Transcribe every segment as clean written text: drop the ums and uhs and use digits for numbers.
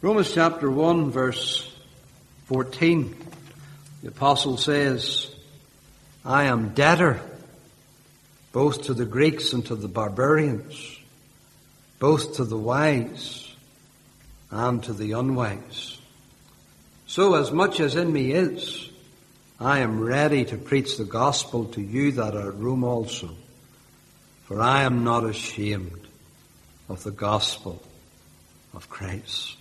Romans chapter 1, verse 14, the apostle says, I am debtor both to the Greeks and to the barbarians, both to the wise and to the unwise. So as much as in me is, I am ready to preach the gospel to you that are at Rome also, for I am not ashamed of the gospel of Christ.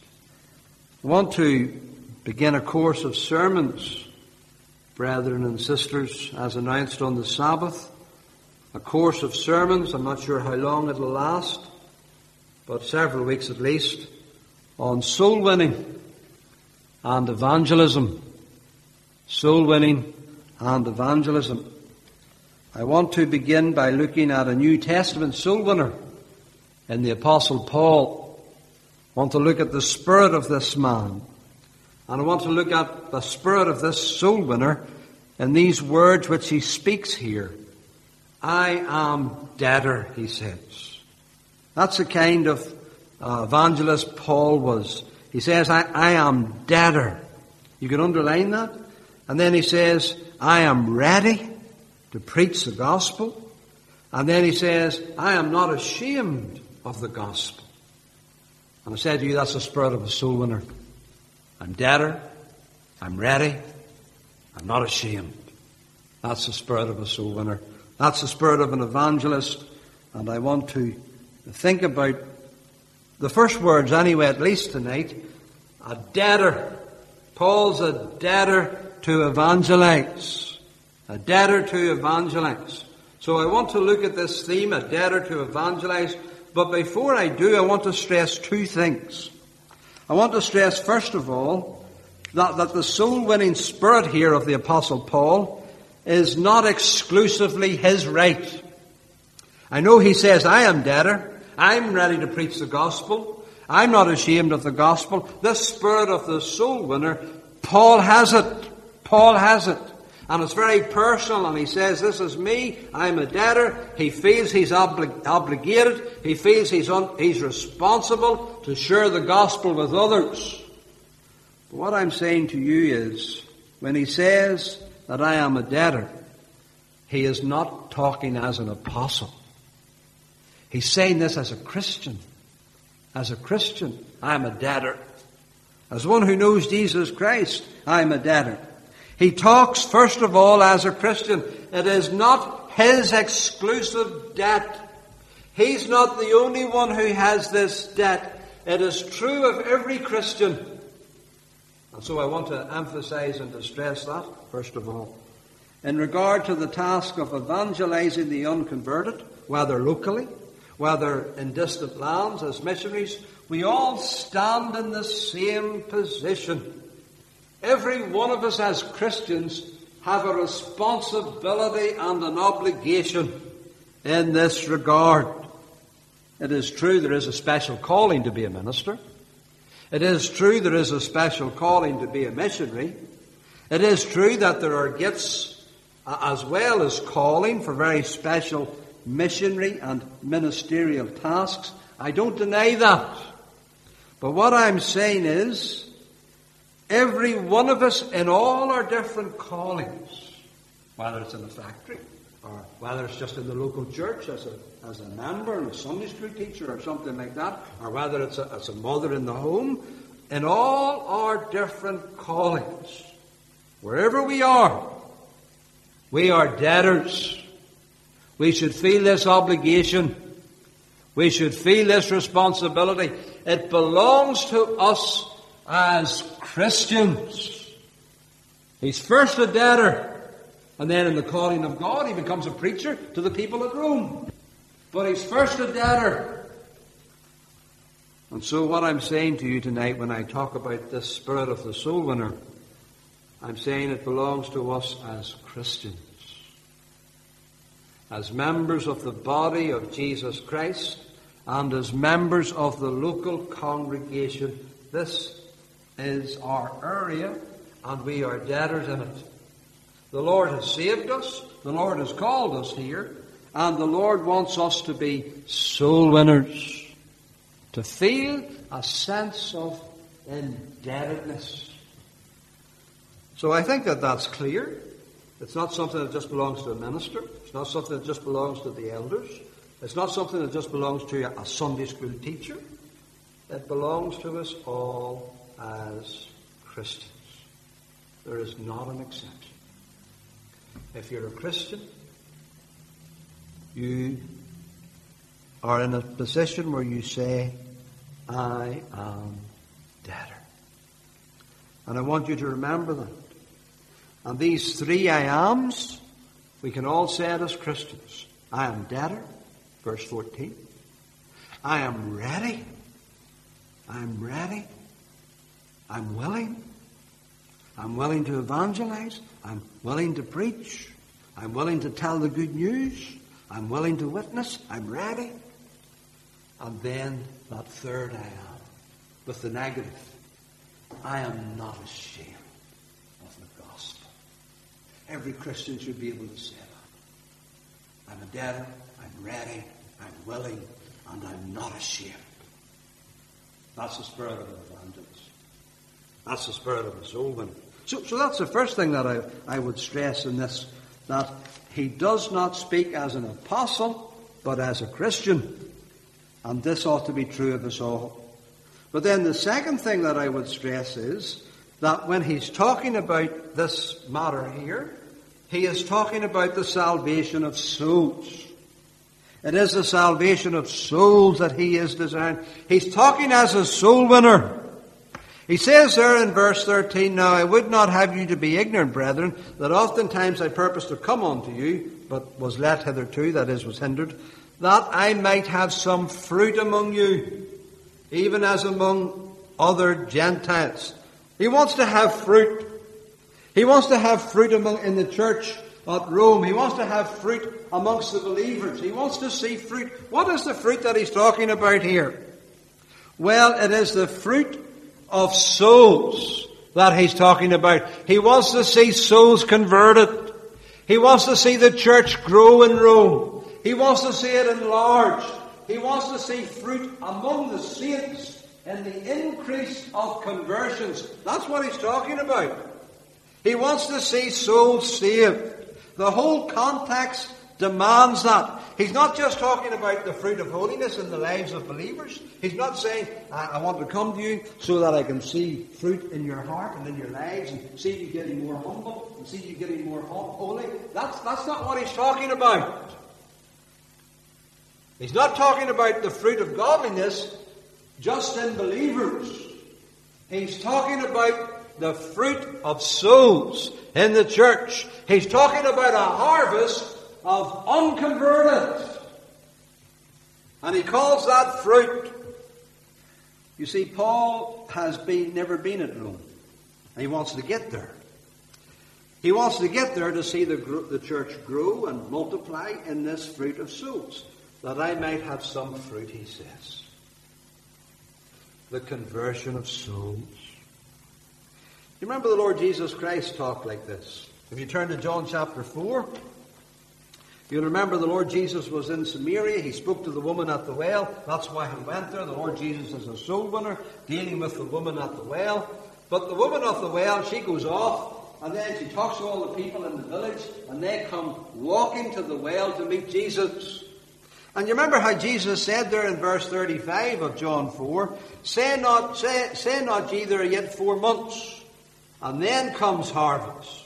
I want to begin a course of sermons, brethren and sisters, as announced on the Sabbath. A course of sermons, I'm not sure how long it'll last, but several weeks at least, on soul winning and evangelism. Soul winning and evangelism. I want to begin by looking at a New Testament soul winner in the Apostle Paul. I want to look at the spirit of this man. And I want to look at the spirit of this soul winner in these words which he speaks here. I am debtor, he says. That's the kind of evangelist Paul was. He says, I am debtor. You can underline that. And then he says, I am ready to preach the gospel. And then he says, I am not ashamed of the gospel. And I said to you, that's the spirit of a soul winner. I'm debtor. I'm ready. I'm not ashamed. That's the spirit of a soul winner. That's the spirit of an evangelist. And I want to think about the first words anyway, at least tonight. A debtor. Paul's a debtor to evangelize. A debtor to evangelize. So I want to look at this theme, a debtor to evangelize. But before I do, I want to stress two things. I want to stress, first of all, that the soul-winning spirit here of the Apostle Paul is not exclusively his right. I know he says, I am debtor. I'm ready to preach the gospel. I'm not ashamed of the gospel. This spirit of the soul winner, Paul has it. Paul has it. And it's very personal, and he says, this is me, I'm a debtor. He feels he's obligated. He feels he's responsible to share the gospel with others. But what I'm saying to you is, when he says that I am a debtor, he is not talking as an apostle. He's saying this as a Christian. As a Christian, I'm a debtor. As one who knows Jesus Christ, I'm a debtor. He talks, first of all, as a Christian. It is not his exclusive debt. He's not the only one who has this debt. It is true of every Christian. And so I want to emphasize and to stress that, first of all. In regard to the task of evangelizing the unconverted, whether locally, whether in distant lands as missionaries, we all stand in the same position. Every one of us as Christians have a responsibility and an obligation in this regard. It is true there is a special calling to be a minister. It is true there is a special calling to be a missionary. It is true that there are gifts as well as calling for very special missionary and ministerial tasks. I don't deny that. But what I'm saying is, every one of us in all our different callings, whether it's in a factory, or whether it's just in the local church as a member and a Sunday school teacher or something like that, or whether it's as a mother in the home, in all our different callings, wherever we are debtors. We should feel this obligation. We should feel this responsibility. It belongs to us as Christians. He's first a debtor, and then in the calling of God he becomes a preacher to the people at Rome. But he's first a debtor. And so what I'm saying to you tonight when I talk about this spirit of the soul winner, I'm saying it belongs to us as Christians. As members of the body of Jesus Christ, and as members of the local congregation, this is our area, and we are debtors in it. The Lord has saved us, the Lord has called us here, and the Lord wants us to be soul winners, to feel a sense of indebtedness. So I think that that's clear. It's not something that just belongs to a minister. It's not something that just belongs to the elders. It's not something that just belongs to a Sunday school teacher. It belongs to us all as Christians. There is not an exception. If you're a Christian, you are in a position where you say, I am debtor. And I want you to remember that. And these three I ams, we can all say it as Christians. I am debtor, verse 14. I am ready. I'm ready. I'm willing. I'm willing to evangelize. I'm willing to preach. I'm willing to tell the good news. I'm willing to witness. I'm ready. And then that third I am, with the negative. I am not ashamed of the gospel. Every Christian should be able to say that. I'm a debtor. I'm ready. I'm willing. And I'm not ashamed. That's the spirit of an evangelist. That's the spirit of a soul winner. So that's the first thing that I would stress in this, that he does not speak as an apostle, but as a Christian. And this ought to be true of us all. But then the second thing that I would stress is that when he's talking about this matter here, he is talking about the salvation of souls. It is the salvation of souls that he is desiring. He's talking as a soul winner. He says there in verse 13, Now I would not have you to be ignorant, brethren, that oftentimes I purposed to come unto you, but was let hitherto, that is, was hindered, that I might have some fruit among you, even as among other Gentiles. He wants to have fruit. He wants to have fruit in the church at Rome. He wants to have fruit amongst the believers. He wants to see fruit. What is the fruit that he's talking about here? Well, it is the fruit of souls that he's talking about. He wants to see souls converted. He wants to see the church grow in Rome. He wants to see it enlarged. He wants to see fruit among the saints and the increase of conversions. That's what he's talking about. He wants to see souls saved. The whole context demands that. He's not just talking about the fruit of holiness in the lives of believers. He's not saying, I want to come to you so that I can see fruit in your heart and in your lives and see you getting more humble and see you getting more holy. That's not what he's talking about. He's not talking about the fruit of godliness just in believers. He's talking about the fruit of souls in the church. He's talking about a harvest of unconverted. And he calls that fruit. You see, Paul has never been at Rome. And he wants to get there. He wants to get there to see the church grow and multiply in this fruit of souls. That I might have some fruit, he says. The conversion of souls. You remember the Lord Jesus Christ talked like this. If you turn to John chapter 4, you'll remember the Lord Jesus was in Samaria. He spoke to the woman at the well. That's why he went there. The Lord Jesus is a soul winner, dealing with the woman at the well. But the woman at the well, she goes off, and then she talks to all the people in the village, and they come walking to the well to meet Jesus. And you remember how Jesus said there in verse 35 of John 4, Say not ye there yet 4 months, and then comes harvest.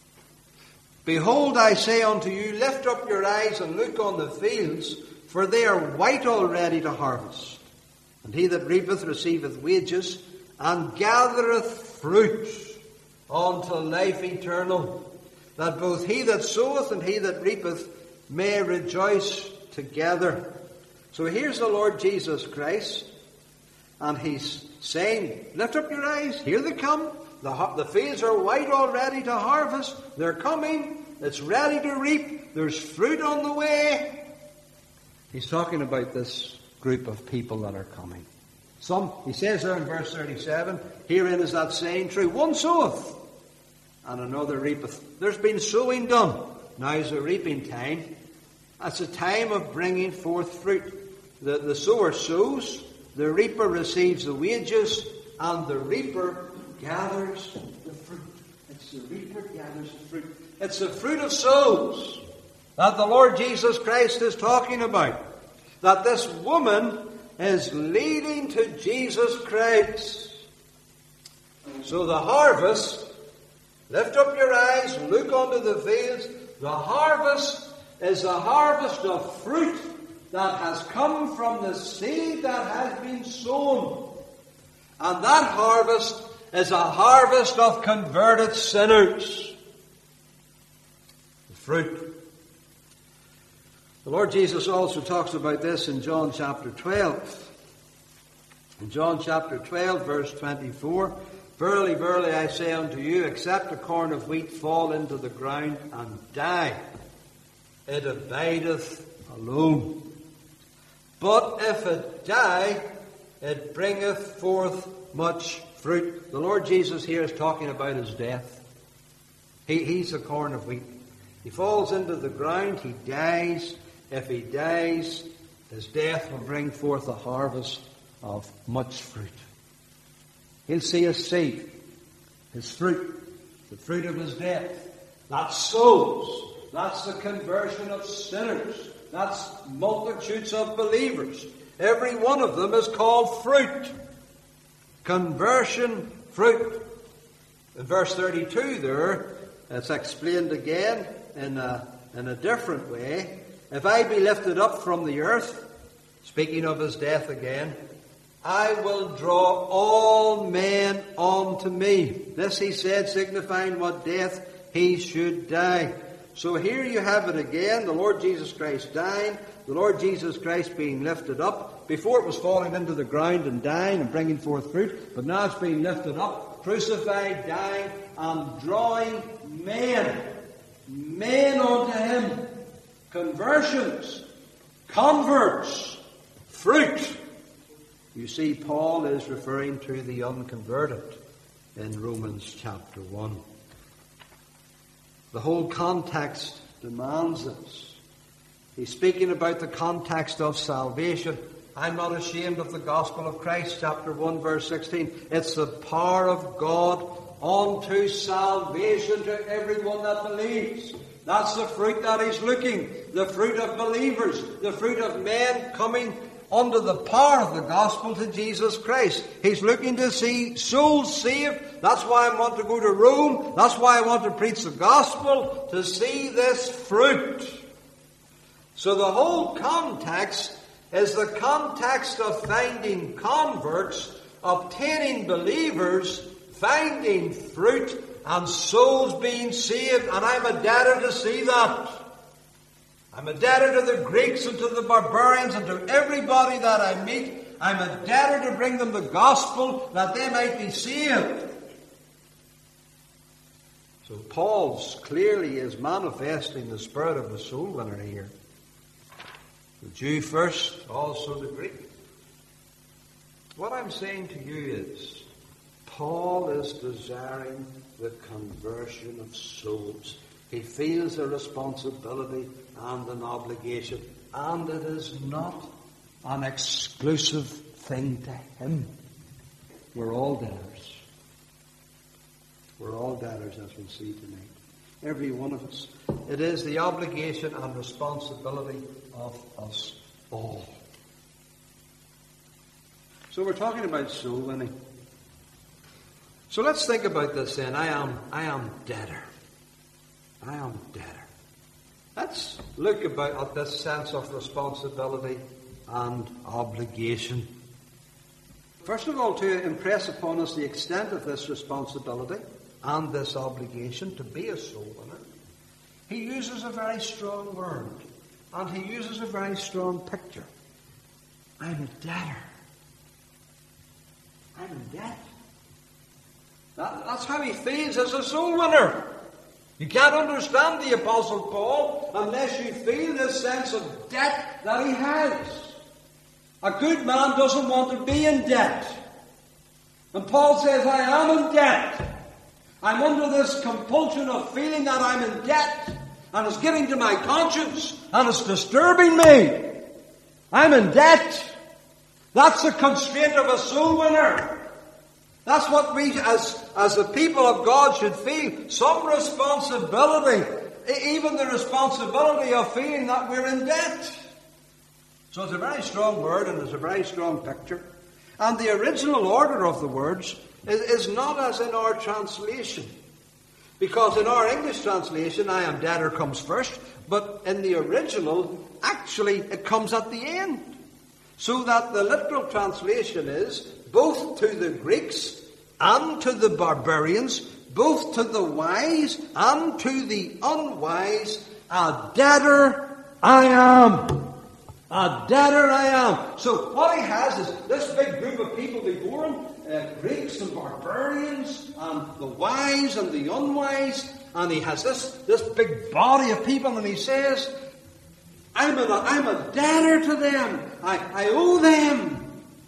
Behold, I say unto you, lift up your eyes and look on the fields, for they are white already to harvest. And he that reapeth receiveth wages, and gathereth fruit unto life eternal, that both he that soweth and he that reapeth may rejoice together. So here's the Lord Jesus Christ, and he's saying, lift up your eyes, here they come. The fields are white already to harvest. They're coming. It's ready to reap. There's fruit on the way. He's talking about this group of people that are coming. He says there in verse 37, herein is that saying true. One soweth, and another reapeth. There's been sowing done. Now is the reaping time. That's a time of bringing forth fruit. The sower sows, the reaper receives the wages, and the reaper gathers the fruit. It's the reaper gathers the fruit. It's the fruit of souls that the Lord Jesus Christ is talking about. That this woman is leading to Jesus Christ. So the harvest, lift up your eyes, look unto the fields. The harvest is a harvest of fruit that has come from the seed that has been sown. And that harvest is a harvest of converted sinners. The fruit. The Lord Jesus also talks about this in John chapter 12. In John chapter 12, verse 24, Verily, verily, I say unto you, except a corn of wheat fall into the ground and die, it abideth alone. But if it die, it bringeth forth much fruit. The Lord Jesus here is talking about his death. He's a corn of wheat. He falls into the ground, he dies. If he dies, his death will bring forth a harvest of much fruit. He'll see his seed, his fruit, the fruit of his death. That's souls. That's the conversion of sinners. That's multitudes of believers. Every one of them is called fruit. Conversion, fruit. In verse 32 there, it's explained again in a different way. If I be lifted up from the earth, speaking of his death again, I will draw all men unto me. This he said, signifying what death he should die. So here you have it again, the Lord Jesus Christ dying, the Lord Jesus Christ being lifted up. Before it was falling into the ground and dying and bringing forth fruit, but now it's being lifted up, crucified, dying, and drawing men unto him. Conversions, converts, fruit. You see, Paul is referring to the unconverted in Romans chapter 1. The whole context demands this. He's speaking about the context of salvation. I'm not ashamed of the gospel of Christ, chapter 1, verse 16. It's the power of God unto salvation to everyone that believes. That's the fruit that he's looking. The fruit of believers. The fruit of men coming under the power of the gospel to Jesus Christ. He's looking to see souls saved. That's why I want to go to Rome. That's why I want to preach the gospel, to see this fruit. So the whole context is the context of finding converts, obtaining believers, finding fruit, and souls being saved. And I'm a debtor to see that. I'm a debtor to the Greeks and to the barbarians and to everybody that I meet. I'm a debtor to bring them the gospel that they might be saved. So Paul's clearly is manifesting the spirit of the soul winner here. The Jew first, also the Greek. What I'm saying to you is, Paul is desiring the conversion of souls. He feels a responsibility and an obligation, and it is not an exclusive thing to him. We're all debtors. We're all debtors, as we'll see tonight. Every one of us. It is the obligation and responsibility of us all. So we're talking about soul winning. So let's think about this then. I am debtor. I am debtor. Let's look at this sense of responsibility and obligation. First of all, to impress upon us the extent of this responsibility and this obligation to be a soul winner, he uses a very strong word, and he uses a very strong picture. I'm a debtor. I'm in debt. That's how he feels as a soul winner. You can't understand the Apostle Paul unless you feel this sense of debt that he has. A good man doesn't want to be in debt. And Paul says, I am in debt. I'm under this compulsion of feeling that I'm in debt. And it's getting to my conscience. And it's disturbing me. I'm in debt. That's the constraint of a soul winner. That's what we, as the people of God, should feel. Some responsibility. Even the responsibility of feeling that we're in debt. So it's a very strong word and it's a very strong picture. And the original order of the words is not as in our translation. Because in our English translation, I am debtor comes first. But in the original, actually, it comes at the end. So that the literal translation is, both to the Greeks and to the barbarians, both to the wise and to the unwise, a debtor I am. A debtor I am. So what he has is this big group of people before him, Greeks and barbarians, and the wise and the unwise, and he has this big body of people, and he says, I'm a debtor to them. I owe them.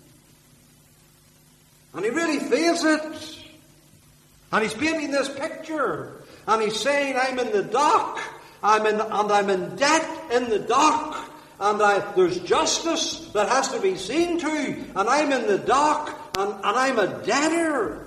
And he really feels it. And he's painting this picture. And he's saying, I'm in the dock. I'm in debt in the dock. And there's justice that has to be seen to. And I'm in the dock. And I'm a debtor.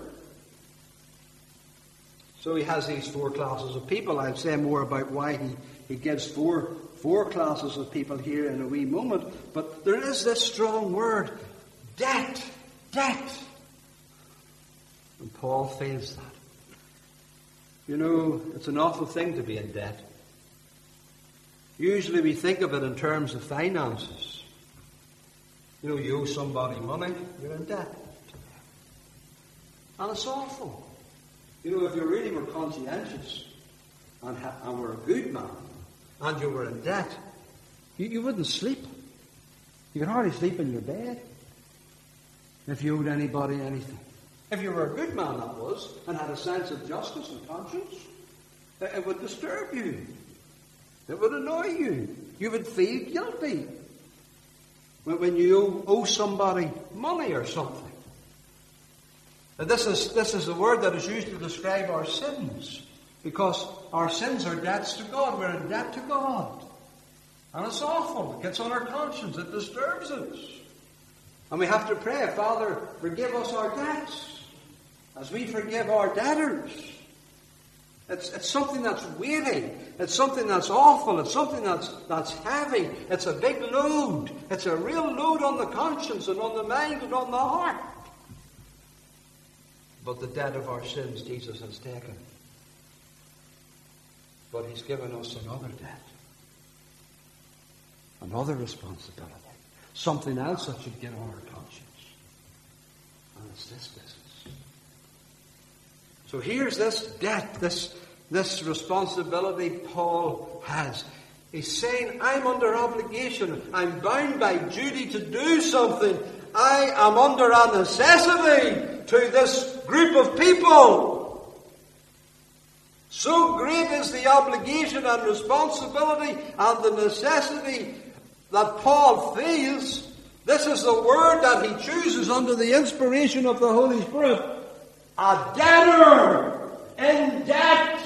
So he has these four classes of people. I'll say more about why he gives four classes of people here in a wee moment. But there is this strong word. Debt. Debt. And Paul feels that. You know, it's an awful thing to be in debt. Usually we think of it in terms of finances. You know, you owe somebody money, you're in debt to them. And it's awful. You know, if you really were conscientious and were a good man and you were in debt, you wouldn't sleep. You could hardly sleep in your bed if you owed anybody anything. If you were a good man, that was, and had a sense of justice and conscience, it would disturb you. It would annoy you. You would feel guilty when you owe somebody money or something. Now, this is the word that is used to describe our sins, because our sins are debts to God. We're in debt to God. And it's awful. It gets on our conscience. It disturbs us. And we have to pray, Father, forgive us our debts, as we forgive our debtors. It's something that's weighty. It's something that's awful. It's something that's heavy. It's a big load. It's a real load on the conscience and on the mind and on the heart. But the debt of our sins Jesus has taken. But he's given us another debt. Another responsibility. Something else that should get on our conscience. And it's this business. So here's this debt, this responsibility Paul has. He's saying, I'm under obligation. I'm bound by duty to do something. I am under a necessity to this group of people. So great is the obligation and responsibility and the necessity that Paul feels. This is the word that he chooses under the inspiration of the Holy Spirit. A debtor in debt.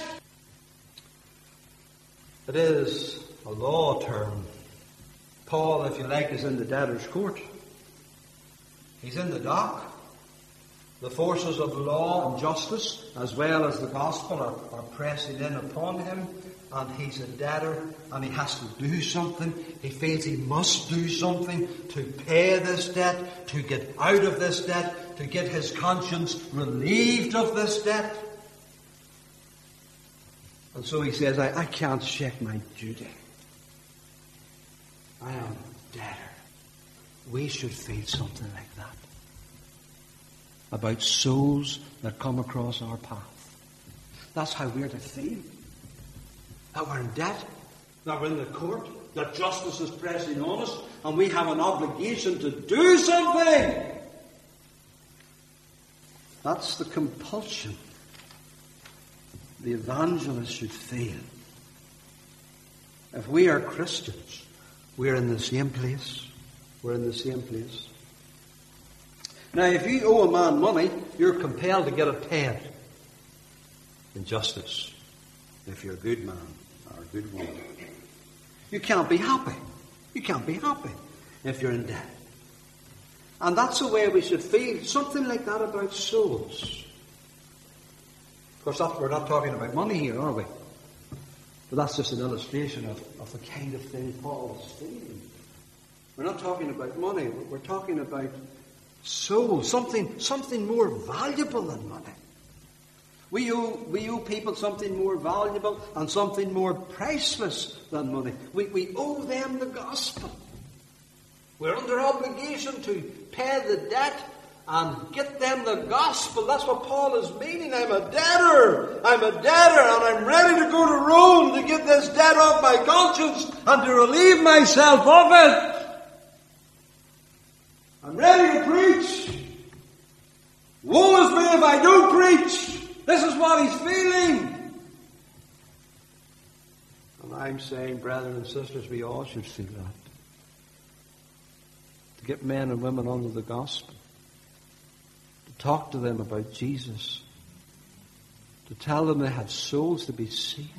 It is a law term. Paul, if you like, is in the debtor's court. He's in the dock. The forces of law and justice, as well as the gospel, are pressing in upon him. And he's a debtor, and he has to do something. He feels he must do something to pay this debt, to get out of this debt, to get his conscience relieved of this debt. And so he says, I can't shirk my duty. I am a debtor. We should feel something like that about souls that come across our path. That's how we're to feel. That we're in debt, that we're in the court, that justice is pressing on us, and we have an obligation to do something. That's the compulsion the evangelist should feel. If we are Christians, we're in the same place. We're in the same place. Now, if you owe a man money, you're compelled to get it paid in justice. If you're a good man or a good woman, you can't be happy. You can't be happy if you're in debt. And that's the way we should feel, something like that about souls. Of course, we're not talking about money here, are we? But that's just an illustration of the kind of thing Paul is feeling. We're not talking about money. We're talking about souls, something more valuable than money. We owe people something more valuable and something more priceless than money. We owe them the gospel. We're under obligation to pay the debt and get them the gospel. That's what Paul is meaning. I'm a debtor, and I'm ready to go to Rome to get this debt off my conscience and to relieve myself of it. I'm ready to preach. Woe is me if I don't preach. This is what he's feeling. And I'm saying, brethren and sisters, we all should feel that. To get men and women under the gospel. To talk to them about Jesus. To tell them they have souls to be saved.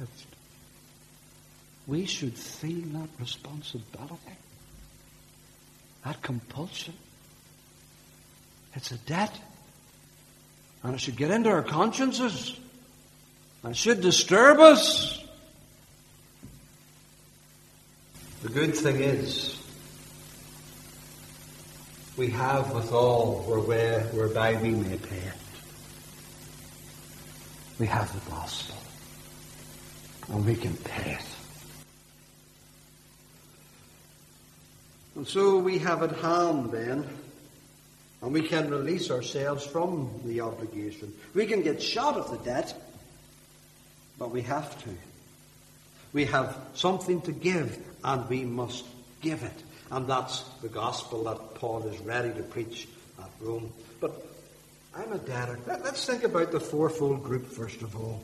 We should feel that responsibility. That compulsion. It's a debt. And it should get into our consciences. And it should disturb us. The good thing is, we have withal whereby we may pay it. We have the gospel. And we can pay it. And so we have at hand then, and we can release ourselves from the obligation. We can get shot of the debt, but we have to. We have something to give, and we must give it. And that's the gospel that Paul is ready to preach at Rome. But I'm a debtor. Let's think about the fourfold group first of all.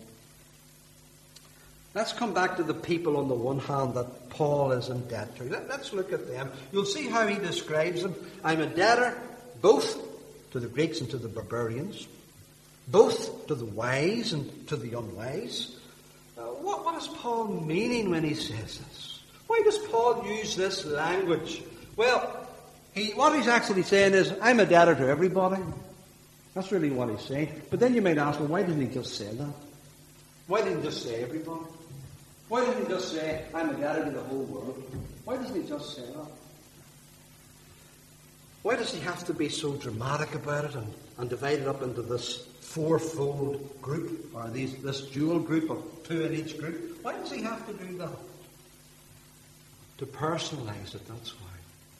Let's come back to the people on the one hand that Paul is in debt to. Let's look at them. You'll see how he describes them. I'm a debtor both to the Greeks and to the barbarians, both to the wise and to the unwise. What is Paul meaning when he says this? Why does Paul use this language? Well, what he's actually saying is, I'm a debtor to everybody. That's really what he's saying. But then you might ask, well, why didn't he just say that? Why didn't he just say everybody? Why didn't he just say, I'm a debtor to the whole world? Why doesn't he just say that? Why does he have to be so dramatic about it and divide it up into this fourfold group, or this dual group of two in each group? Why does he have to do that? To personalize it, that's why.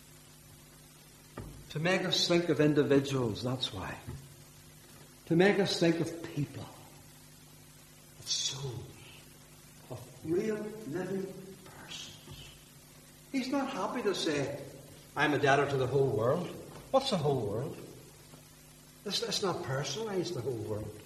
To make us think of individuals, that's why. To make us think of people, of souls, of real living persons. He's not happy to say, I'm a debtor to the whole world. What's the whole world? Let's not personalize the whole world.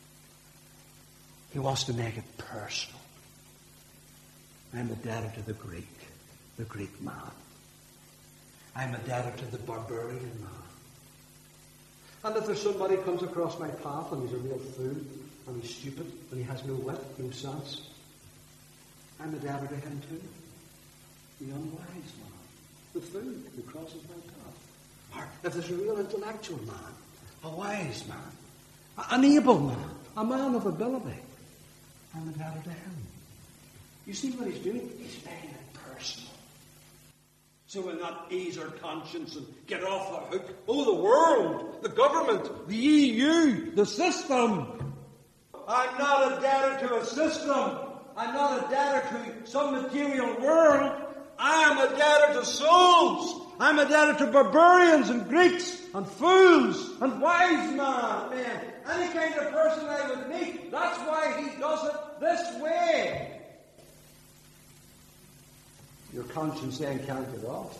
He wants to make it personal. I'm a debtor to the Greek man. I'm a debtor to the barbarian man. And if there's somebody who comes across my path and he's a real fool, and he's stupid, and he has no wit, no sense, I'm a debtor to him too. The unwise man. The fool who crosses my path. Or if there's a real intellectual man, a wise man, an able man, a man of ability, I'm a debtor to him. You see what he's doing? He's making it personal. So we'll not ease our conscience and get off the hook. Oh, the world, the government, the EU, the system. I'm not a debtor to a system. I'm not a debtor to some material world. I am a debtor to souls. I'm a debtor to barbarians and Greeks and fools and wise men. Any kind of person I would meet. That's why he does it this way. Your conscience then can't get off.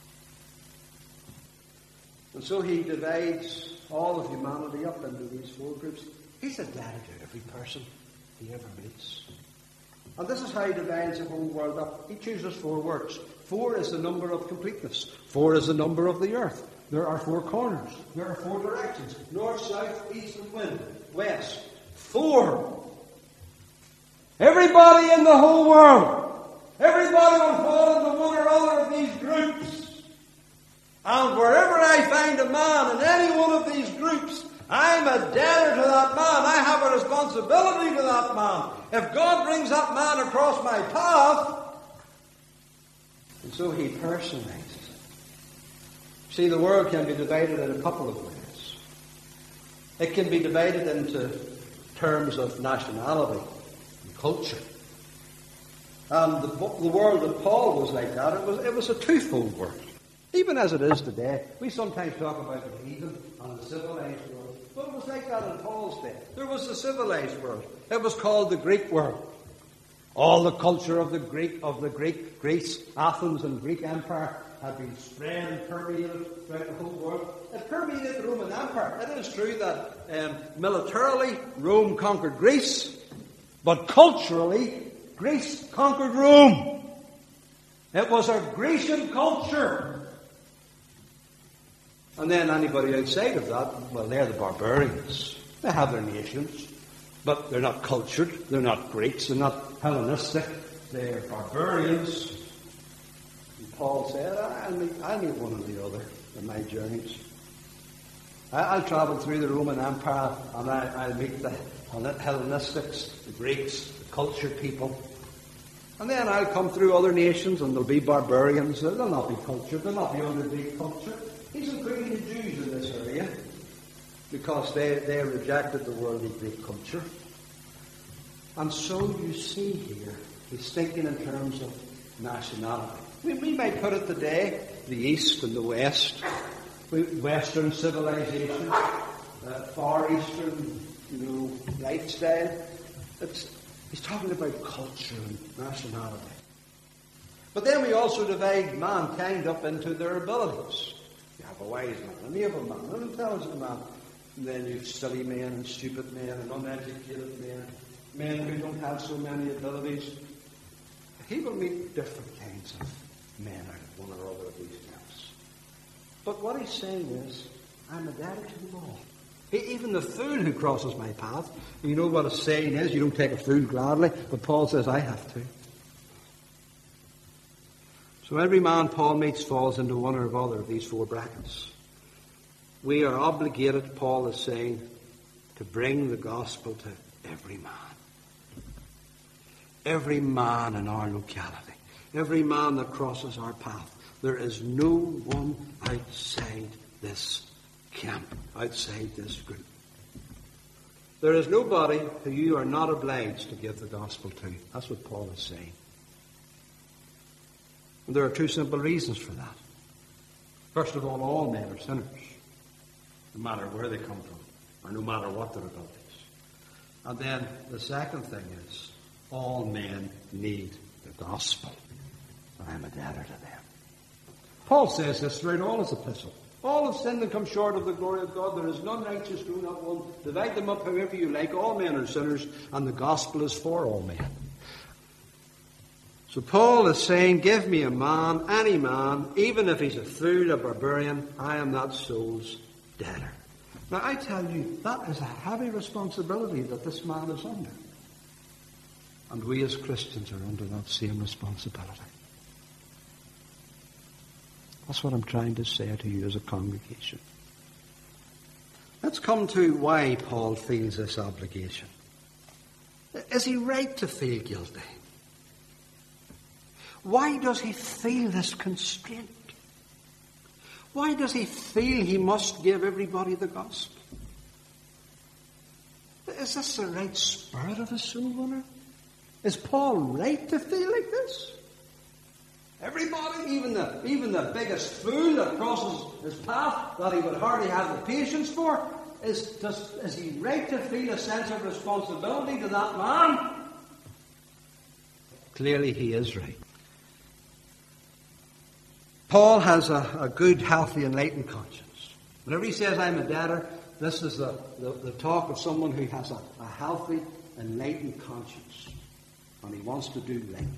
And so he divides all of humanity up into these four groups. He's a debtor to every person he ever meets. And this is how he divides the whole world up. He chooses 4 words. 4 is the number of completeness. 4 is the number of the earth. There are 4 corners. There are 4 directions. North, south, east and west. 4. Everybody in the whole world. Everybody will fall into one or other of these groups. And wherever I find a man in any one of these groups, I'm a debtor to that man. I have a responsibility to that man. If God brings that man across my path, and so he personalizes it. See, the world can be divided in a couple of ways. It can be divided into terms of nationality and culture. And the world that Paul was like that, it was a twofold world. Even as it is today, we sometimes talk about the heathen and the civilized world. But it was like that in Paul's day. There was the civilized world. It was called the Greek world. All the culture of the Greek Greece, Athens and Greek Empire had been spread and permeated throughout the whole world. It permeated the Roman Empire. It is true that militarily Rome conquered Greece, but culturally Greece conquered Rome. It was a Grecian culture. And then anybody outside of that, well, they're the barbarians. They have their nations, but they're not cultured. They're not Greeks. They're not Hellenistic. They're barbarians. And Paul said, I'll meet one or the other in my journeys. I'll travel through the Roman Empire and I'll meet the Hellenistics, the Greeks, the cultured people. And then I'll come through other nations and there'll be barbarians. They'll not be cultured. They'll not be under Greek culture. He's including the Jews in this area because they rejected the worldly Greek culture. And so you see here, he's thinking in terms of nationality. We might put it today, the East and the West, Western civilization, Far Eastern, lifestyle. He's talking about culture and nationality. But then we also divide mankind up into their abilities. You have a wise man, an able man, an intelligent man. And then you have silly men and stupid men and uneducated men, men who don't have so many abilities. He will meet different kinds of men out of one or other of these camps. But what he's saying is, I'm a debtor to them all. Even the fool who crosses my path, you know what a saying is, you don't take a fool gladly, but Paul says I have to. So every man Paul meets falls into one or other of these four brackets. We are obligated, Paul is saying, to bring the gospel to every man. Every man in our locality. Every man that crosses our path. There is no one outside this camp, outside this group. There is nobody who you are not obliged to give the gospel to. That's what Paul is saying. And there are two simple reasons for that. First of all men are sinners, no matter where they come from, or no matter what their abilities. And then the second thing is, all men need the gospel. I am a debtor to them. Paul says this throughout all his epistle. All have sinned and come short of the glory of God. There is none righteous, no, not one. Divide them up however you like. All men are sinners, and the gospel is for all men. So Paul is saying, give me a man, any man, even if he's a fool, a barbarian, I am that soul's debtor. Now I tell you, that is a heavy responsibility that this man is under. And we as Christians are under that same responsibility. That's what I'm trying to say to you as a congregation. Let's come to why Paul feels this obligation. Is he right to feel guilty? Why does he feel this constraint? Why does he feel he must give everybody the gospel? Is this the right spirit of a soul winner? Is Paul right to feel like this? Everybody, even the biggest fool that crosses his path that he would hardly have the patience for, is he right to feel a sense of responsibility to that man? Clearly he is right. Paul has a good, healthy, enlightened conscience. Whenever he says, I'm a debtor, this is the talk of someone who has a healthy, enlightened conscience. And he wants to do right.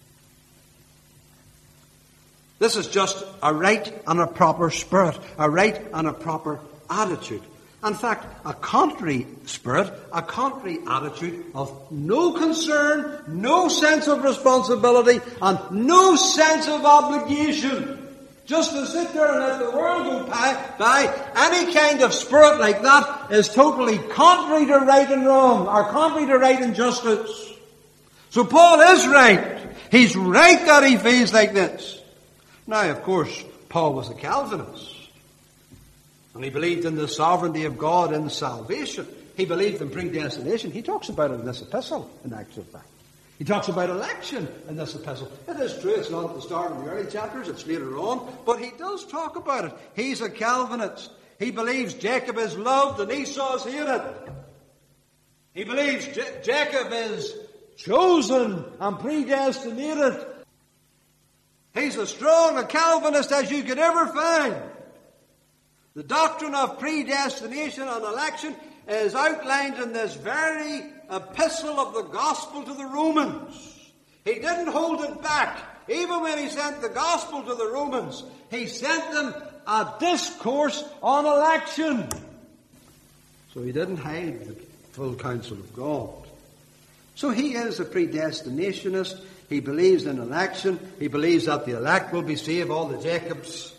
This is just a right and a proper spirit, a right and a proper attitude. In fact, a contrary spirit, a contrary attitude of no concern, no sense of responsibility, and no sense of obligation. Just to sit there and let the world go by, any kind of spirit like that is totally contrary to right and wrong, or contrary to right and justice. So Paul is right. He's right that he feels like this. Now, of course, Paul was a Calvinist. And he believed in the sovereignty of God in salvation. He believed in predestination. He talks about it in this epistle, in actual fact. He talks about election in this epistle. It is true, it's not at the start of the early chapters, it's later on, but he does talk about it. He's a Calvinist. He believes Jacob is loved and Esau is hated. He believes Jacob is chosen and predestinated. He's as strong a Calvinist as you could ever find. The doctrine of predestination and election is outlined in this very epistle of the gospel to the Romans. He didn't hold it back. Even when he sent the gospel to the Romans, he sent them a discourse on election. So he didn't hide the full counsel of God. So he is a predestinationist. He believes in election. He believes that the elect will be saved, all the Jacobs.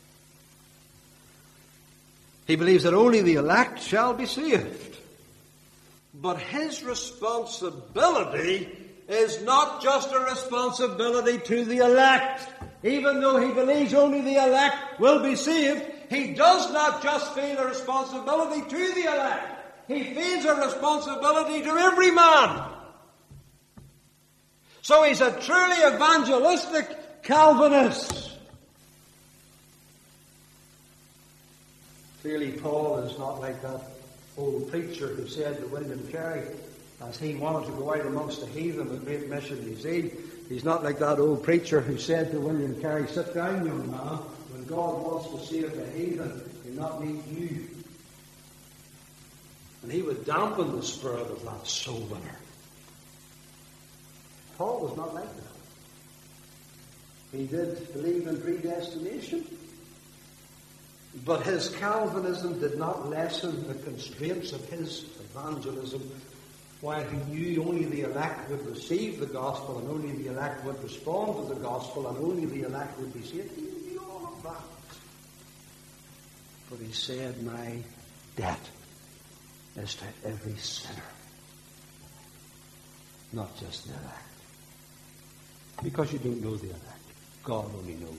He believes that only the elect shall be saved. But his responsibility is not just a responsibility to the elect. Even though he believes only the elect will be saved, he does not just feel a responsibility to the elect. He feels a responsibility to every man. So he's a truly evangelistic Calvinist. Clearly, Paul is not like that old preacher who said to William Carey, as he wanted to go out amongst the heathen with great missionary zeal, he's not like that old preacher who said to William Carey, sit down, young man, when God wants to save the heathen, he'll not need you. And he would dampen the spirit of that soul winner. Paul was not like that. He did believe in predestination. But his Calvinism did not lessen the constraints of his evangelism, while he knew only the elect would receive the gospel and only the elect would respond to the gospel and only the elect would be saved. He knew all of that. But he said, my debt is to every sinner, not just the elect. Because you don't know the elect. God only knows.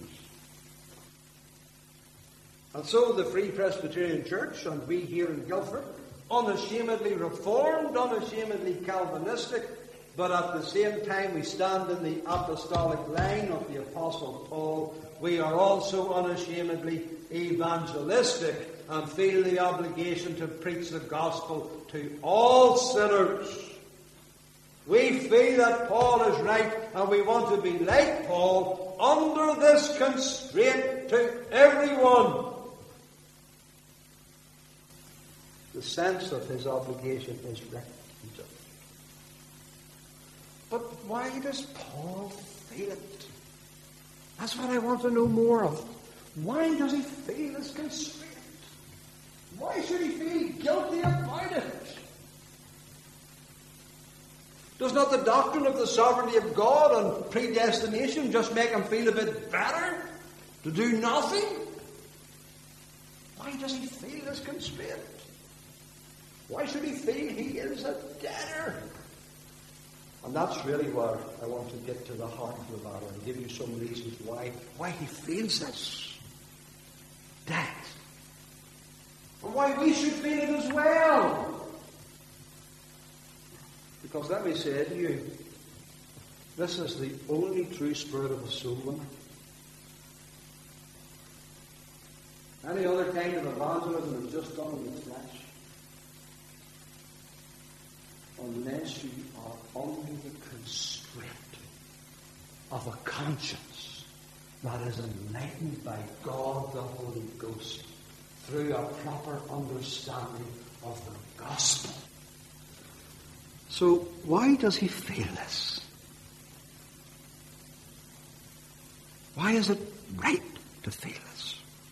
And so the Free Presbyterian Church, and we here in Guildford, unashamedly Reformed, unashamedly Calvinistic, but at the same time we stand in the apostolic line of the Apostle Paul. We are also unashamedly evangelistic and feel the obligation to preach the gospel to all sinners. We feel that Paul is right, and we want to be like Paul under this constraint to everyone. The sense of his obligation is right. But why does Paul feel it? That's what I want to know more of. Why does he feel this constraint? Why should he feel guilty about it? Does not the doctrine of the sovereignty of God and predestination just make him feel a bit better to do nothing? Why does he feel this constraint? Why should he feel he is a debtor? And that's really where I want to get to the heart of the matter and give you some reasons why he feels this debt. And why we should feel it as well. Because let me say to you, this is the only true spirit of the soul winner. Any other kind of evangelism is just done in the flesh. Unless you are under the constraint of a conscience that is enlightened by God the Holy Ghost through a proper understanding of the gospel. So why does he feel this? Why is it right to feel this?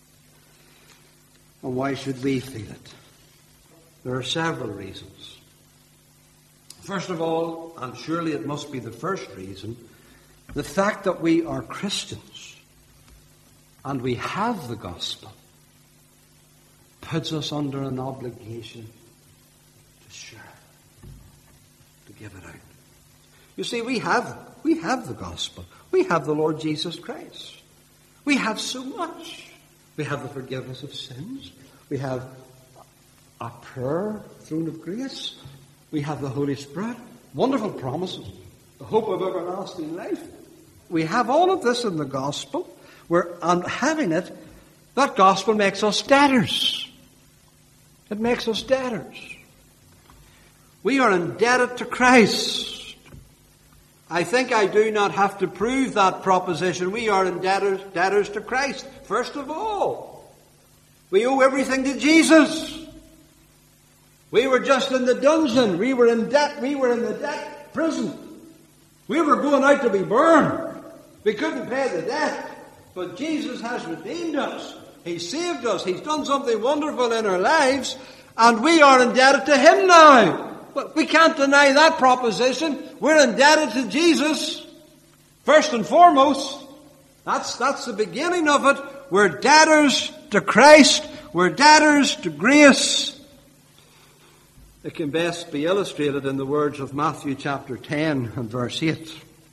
And why should we feel it? There are several reasons. First of all, and surely it must be the first reason, the fact that we are Christians and we have the gospel, puts us under an obligation to share it, to give it out. You see, we have the gospel. We have the Lord Jesus Christ. We have so much. We have the forgiveness of sins. We have a prayer, throne of grace. We have the Holy Spirit. Wonderful promises. The hope of everlasting life. We have all of this in the gospel. And having it, that gospel makes us debtors. It makes us debtors. We are indebted to Christ. I think I do not have to prove that proposition. We are debtors to Christ. First of all, we owe everything to Jesus. We were just in the dungeon. We were in debt. We were in the debt prison. We were going out to be burned. We couldn't pay the debt. But Jesus has redeemed us. He saved us. He's done something wonderful in our lives. And we are indebted to Him now. But we can't deny that proposition. We're indebted to Jesus. First and foremost. That's the beginning of it. We're debtors to Christ. We're debtors to grace. It can best be illustrated in the words of Matthew chapter 10 and verse 8.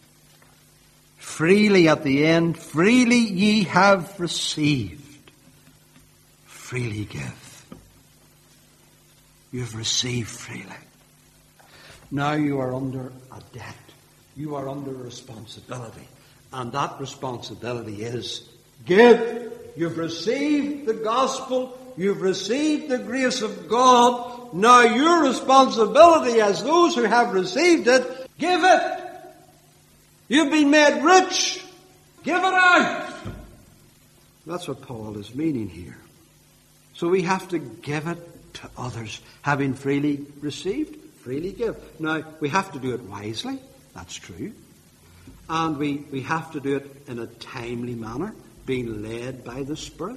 Freely at the end, freely ye have received, freely give. You've received freely. Now you are under a debt. You are under a responsibility. And that responsibility is give. You've received the gospel. You've received the grace of God. Now your responsibility as those who have received it, give it. You've been made rich. Give it out. That's what Paul is meaning here. So we have to give it to others. Having freely received, freely give. Now, we have to do it wisely. That's true. And we have to do it in a timely manner, being led by the Spirit.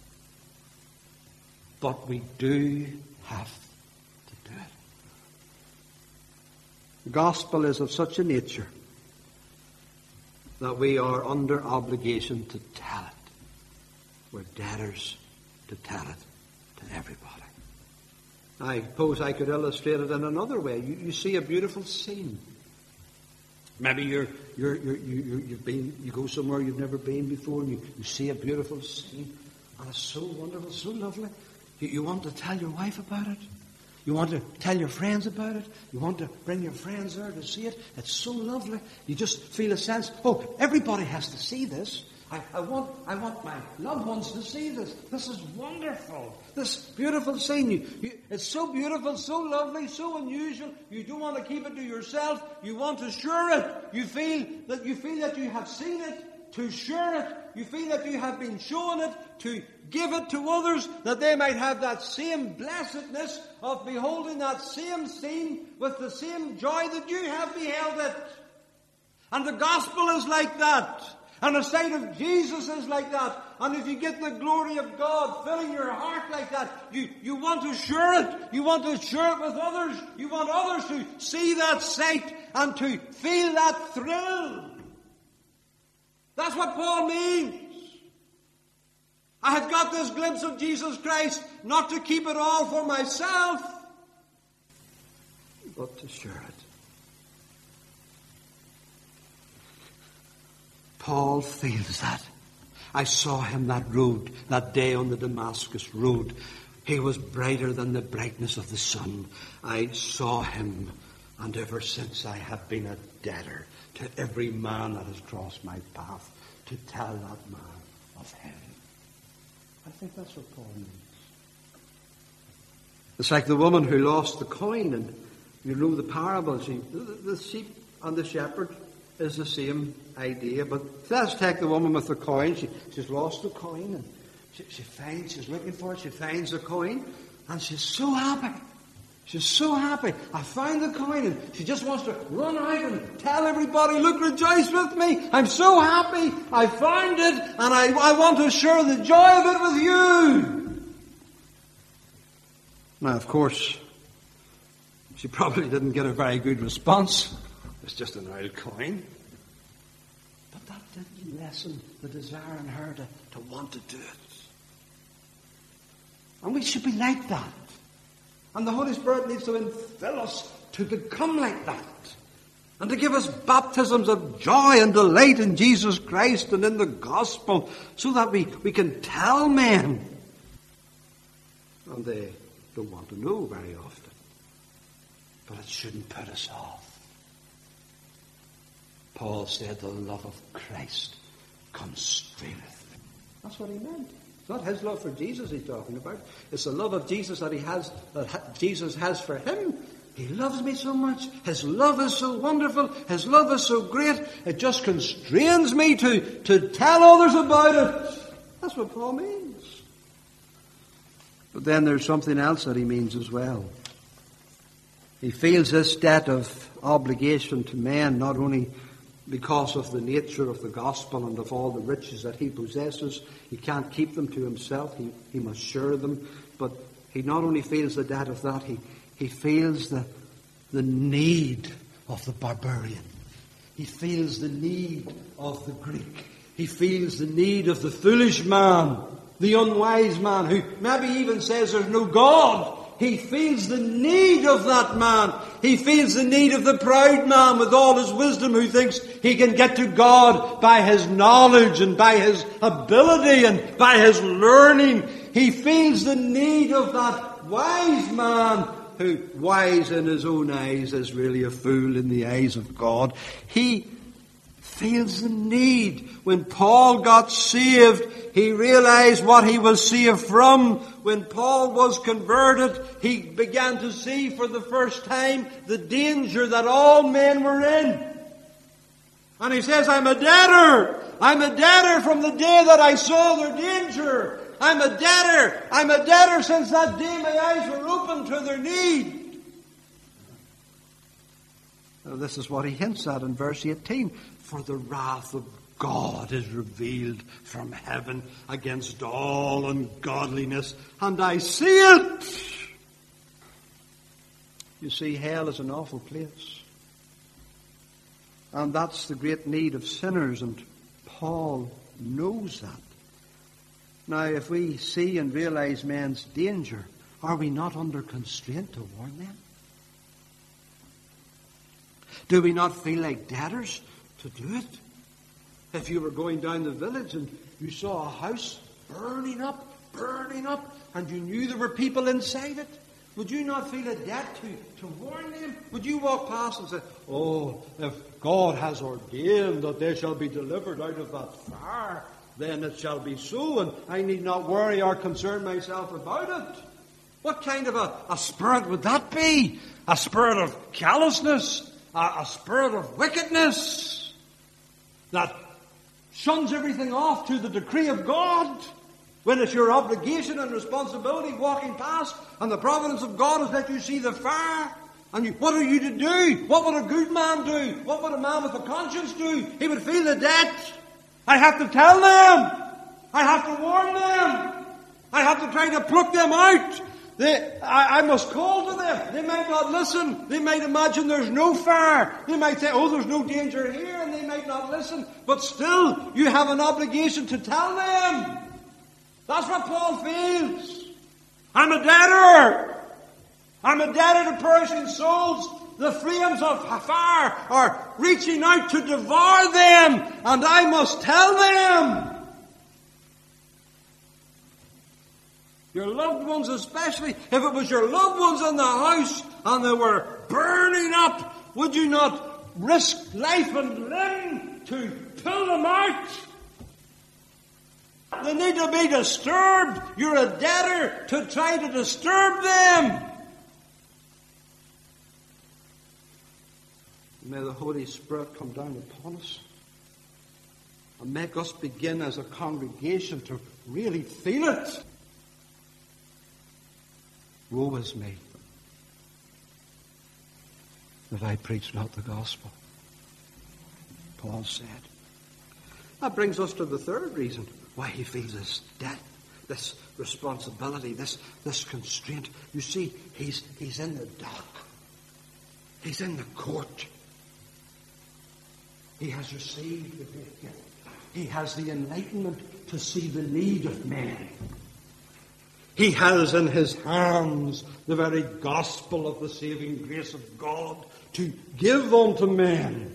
But we do have to do it. The gospel is of such a nature that we are under obligation to tell it. We're debtors to tell it to everybody. I suppose I could illustrate it in another way. You see a beautiful scene. Maybe you go somewhere you've never been before, and you see a beautiful scene, and it's so wonderful, so lovely. You want to tell your wife about it. You want to tell your friends about it. You want to bring your friends there to see it. It's so lovely. You just feel a sense, oh, everybody has to see this. I want my loved ones to see this. This is wonderful. This beautiful scene. It's so beautiful, so lovely, so unusual. You don't want to keep it to yourself. You want to share it. You feel that you have seen it, to share it. You feel that you have been shown it, to give it to others, that they might have that same blessedness of beholding that same scene with the same joy that you have beheld it. And the gospel is like that. And the sight of Jesus is like that. And if you get the glory of God filling your heart like that, you want to share it. You want to share it with others. You want others to see that sight and to feel that thrill. That's what Paul means. I had got this glimpse of Jesus Christ not to keep it all for myself, but to share it. Paul feels that. I saw him that road, that day on the Damascus road. He was brighter than the brightness of the sun. I saw him, and ever since I have been a debtor to every man that has crossed my path to tell that man of him. I think that's what Paul means. It's like the woman who lost the coin, and you know the parable. The sheep and the shepherd is the same idea, but let's take the woman with the coin. She's lost the coin, and she's looking for it. She finds the coin, and she's so happy. She's so happy. I found the coin, and she just wants to run out and tell everybody, look, rejoice with me. I'm so happy. I found it, and I want to share the joy of it with you. Now, of course, she probably didn't get a very good response. It's just an old coin. But But that didn't lessen the desire in her to want to do it. And we should be like that. And the Holy Spirit needs to infill us to become like that. And to give us baptisms of joy and delight in Jesus Christ and in the gospel, so that we can tell men. And they don't want to know very often. But it shouldn't put us off. Paul said the love of Christ constraineth. That's what he meant. It's not his love for Jesus he's talking about. It's the love of Jesus that Jesus has for him. He loves me so much. His love is so wonderful. His love is so great. It just constrains me to tell others about it. That's what Paul means. But then there's something else that he means as well. He feels this debt of obligation to men not only because of the nature of the gospel and of all the riches that he possesses. He can't keep them to himself. He must share them. But he not only feels the debt of that, he feels the need of the barbarian. He feels the need of the Greek. He feels the need of the foolish man, the unwise man, who maybe even says there's no God. He feels the need of that man. He feels the need of the proud man with all his wisdom, who thinks he can get to God by his knowledge and by his ability and by his learning. He feels the need of that wise man, who, wise in his own eyes, is really a fool in the eyes of God. He feels the need. When Paul got saved, he realized what he was saved from. When Paul was converted, he began to see for the first time the danger that all men were in. And he says, I'm a debtor. I'm a debtor from the day that I saw their danger. I'm a debtor. I'm a debtor since that day my eyes were open to their need. Now, this is what he hints at in verse 18. For the wrath of God is revealed from heaven against all ungodliness, and I see it. You see, hell is an awful place. And that's the great need of sinners, and Paul knows that. Now, if we see and realize men's danger, are we not under constraint to warn them? Do we not feel like debtors to do it? If you were going down the village and you saw a house burning up, and you knew there were people inside it, would you not feel a debt to warn them? Would you walk past and say, oh, if God has ordained that they shall be delivered out of that fire, then it shall be so, and I need not worry or concern myself about it. What kind of a spirit would that be? A spirit of callousness? A spirit of wickedness? That shuns everything off to the decree of God? When it's your obligation and responsibility walking past, and the providence of God is that you see the fire, and what are you to do? What would a good man do? What would a man with a conscience do? He would feel the debt. I have to tell them. I have to warn them. I have to try to pluck them out. I must call to them. They might not listen. They might imagine there's no fire. They might say, oh, there's no danger here, and they might not listen. But still, you have an obligation to tell them. That's what Paul feels. I'm a debtor. I'm a debtor to perishing souls. The flames of fire are reaching out to devour them, and I must tell them. Your loved ones especially, if it was your loved ones in the house and they were burning up, would you not risk life and limb to pull them out? They need to be disturbed. You're a debtor to try to disturb them. May the Holy Spirit come down upon us and make us begin as a congregation to really feel it. Woe is me that I preach not the gospel, Paul said. That brings us to the third reason why he feels this debt, this responsibility, this constraint. You see, he's in the dock. He's in the court. He has received the great gift. He has the enlightenment to see the need of men. He has in his hands the very gospel of the saving grace of God to give unto men.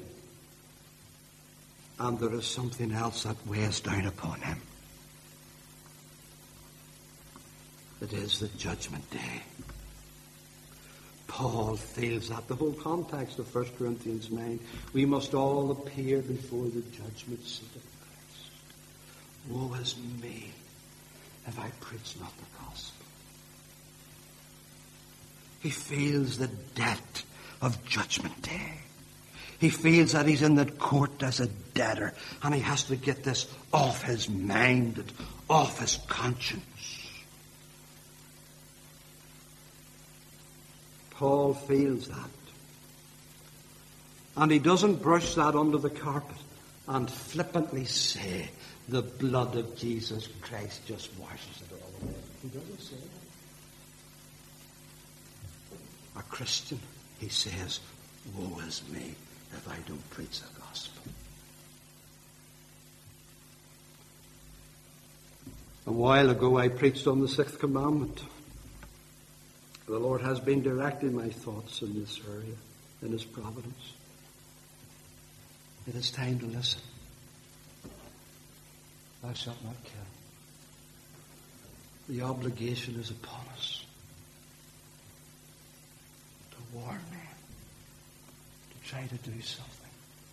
And there is something else that weighs down upon him. It is the judgment day. Paul feels that. The whole context of 1 Corinthians 9. We must all appear before the judgment seat of Christ. Woe is me if I preach not the gospel. He feels the debt of judgment day. He feels that he's in the court as a debtor, and he has to get this off his mind and off his conscience. Paul feels that. And he doesn't brush that under the carpet and flippantly say, the blood of Jesus Christ just washes it all away. He doesn't say that. A Christian, he says, woe is me if I don't preach the gospel. A while ago I preached on the 6th commandment. The Lord has been directing my thoughts in this area, in his providence. It is time to listen. Thou shalt not kill. The obligation is upon us to warn men, to try to do something.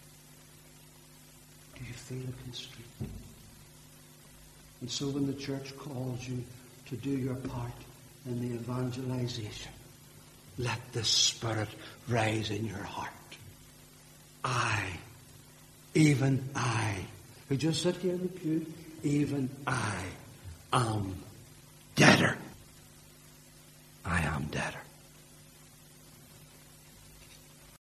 Do you feel a constraint? And so when the church calls you to do your part in the evangelization, let the Spirit rise in your heart. I, even I, who just sit here in the pew, even I am debtor.